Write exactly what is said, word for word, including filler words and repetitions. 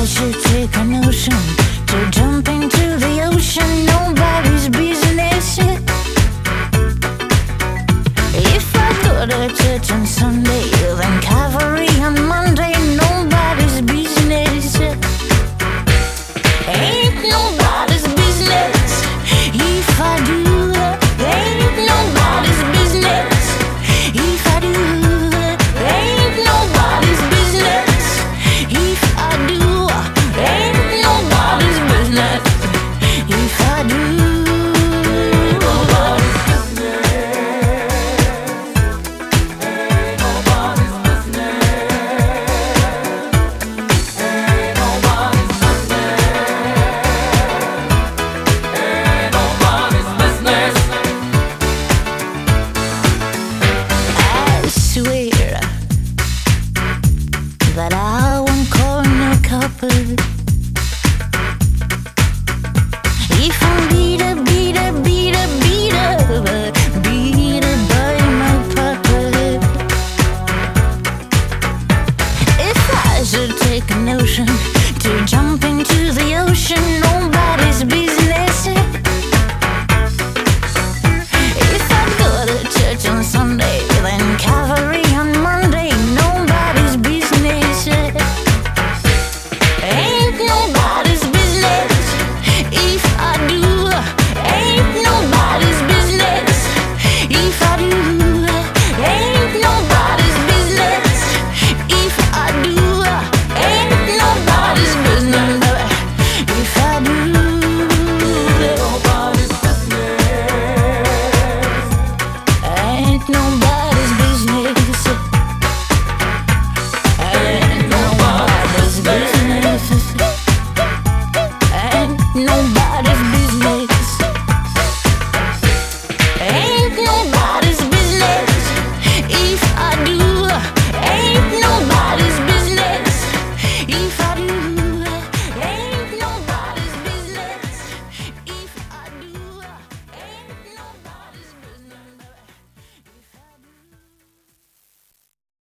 should take a notion to jump into the ocean, nobody's business. If I go to church on Sunday, then cavalry on Monday, nobody's business. Ain't nobody's business. If I do, ain't nobody's business. If I do, ain't nobody's business. If I do, ain't nobody's business. If I do, nobody's business. Ain't nobody's business. Ain't nobody's business. Ain't nobody's business. I swear that I won't call no copper. If I'm beat up, beat up, beat up, beat up, beat up by my papa. If I should take a notion to jump into the ocean,